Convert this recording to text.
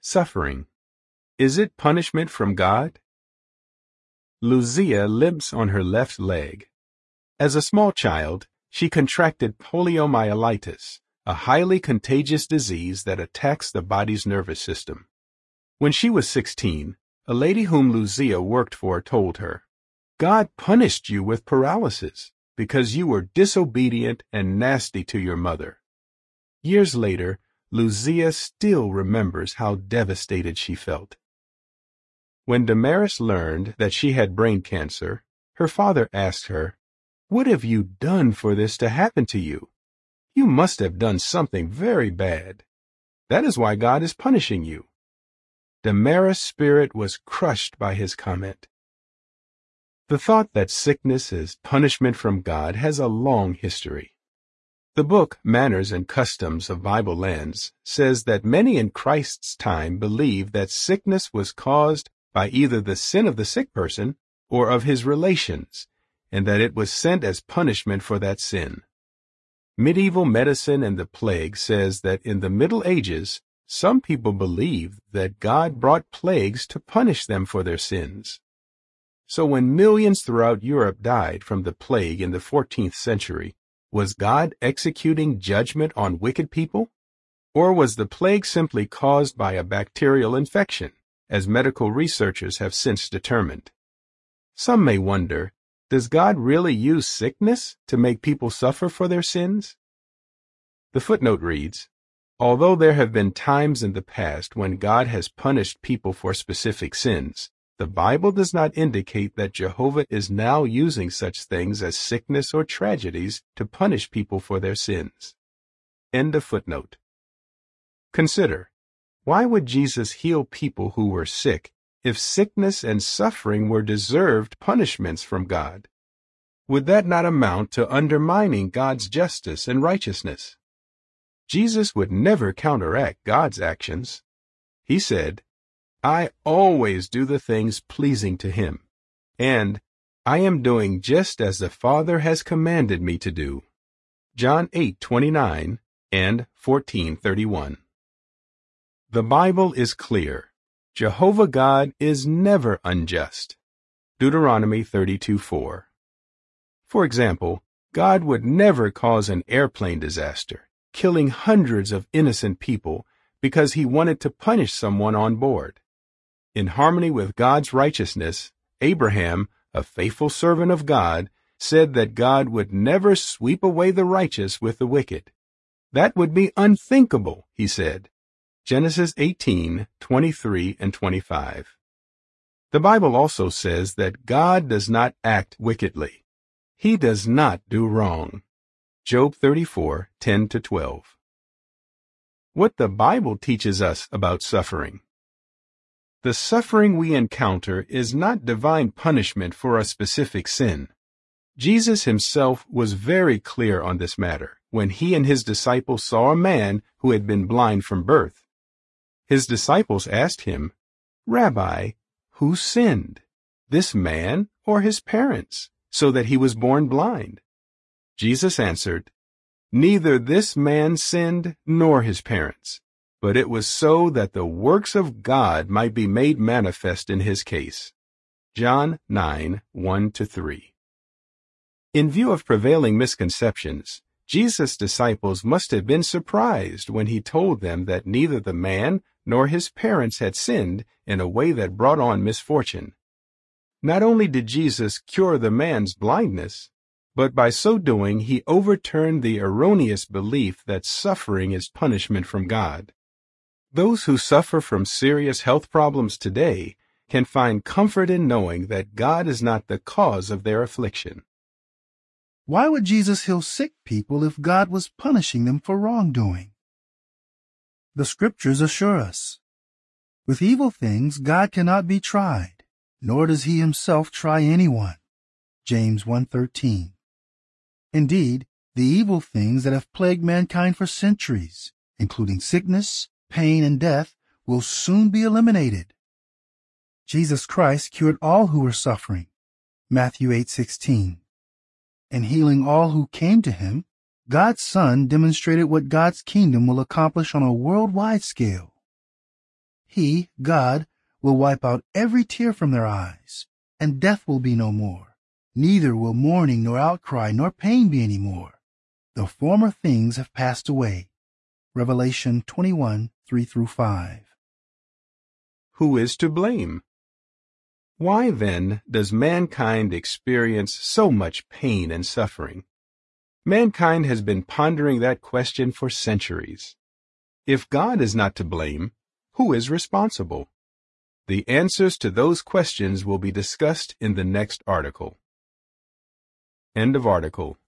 Suffering. Is it punishment from God? Lucia limps on her left leg. As a small child, she contracted poliomyelitis, a highly contagious disease that attacks the body's nervous system. When she was 16, a lady whom Lucia worked for told her, "God punished you with paralysis because you were disobedient and nasty to your mother." Years later, Lucia still remembers how devastated she felt. When Damaris learned that she had brain cancer, her father asked her, "What have you done for this to happen to you? You must have done something very bad. That is why God is punishing you." Damaris' spirit was crushed by his comment. The thought that sickness is punishment from God has a long history. The book Manners and Customs of Bible Lands says that many in Christ's time believed that sickness was caused by either the sin of the sick person or of his relations, and that it was sent as punishment for that sin. Medieval Medicine and the Plague says that in the Middle Ages, some people believed that God brought plagues to punish them for their sins. So when millions throughout Europe died from the plague in the 14th century, was God executing judgment on wicked people? Or was the plague simply caused by a bacterial infection, as medical researchers have since determined? Some may wonder, does God really use sickness to make people suffer for their sins? The footnote reads, "Although there have been times in the past when God has punished people for specific sins, the Bible does not indicate that Jehovah is now using such things as sickness or tragedies to punish people for their sins." End of footnote. Consider, why would Jesus heal people who were sick if sickness and suffering were deserved punishments from God? Would that not amount to undermining God's justice and righteousness? Jesus would never counteract God's actions. He said, "I always do the things pleasing to him," and "I am doing just as the Father has commanded me to do." John 8:29 and 14:31. The Bible is clear. Jehovah God is never unjust. Deuteronomy 32:4. For example, God would never cause an airplane disaster, killing hundreds of innocent people because he wanted to punish someone on board. In harmony with God's righteousness, Abraham, a faithful servant of God, said that God would never sweep away the righteous with the wicked. That would be unthinkable, he said. Genesis 18:23 and 25. The Bible also says that God does not act wickedly. He does not do wrong. Job 34:10 to 12. What the Bible teaches us about suffering. The suffering we encounter is not divine punishment for a specific sin. Jesus himself was very clear on this matter when he and his disciples saw a man who had been blind from birth. His disciples asked him, "Rabbi, who sinned, this man or his parents, so that he was born blind?" Jesus answered, "Neither this man sinned nor his parents, but it was so that the works of God might be made manifest in his case." John 9:1-3. In view of prevailing misconceptions, Jesus' disciples must have been surprised when he told them that neither the man nor his parents had sinned in a way that brought on misfortune. Not only did Jesus cure the man's blindness, but by so doing he overturned the erroneous belief that suffering is punishment from God. Those who suffer from serious health problems today can find comfort in knowing that God is not the cause of their affliction. Why would Jesus heal sick people if God was punishing them for wrongdoing? The scriptures assure us, with evil things God cannot be tried, nor does he himself try anyone. James 1:13. Indeed, the evil things that have plagued mankind for centuries, including sickness, pain, and death, will soon be eliminated. Jesus Christ cured all who were suffering. Matthew 8:16. In healing all who came to him, God's Son demonstrated what God's kingdom will accomplish on a worldwide scale. He, God, will wipe out every tear from their eyes, and death will be no more. Neither will mourning nor outcry nor pain be any more. The former things have passed away. Revelation 21:3-5. Who is to blame? Why, then, does mankind experience so much pain and suffering? Mankind has been pondering that question for centuries. If God is not to blame, who is responsible? The answers to those questions will be discussed in the next article. End of article.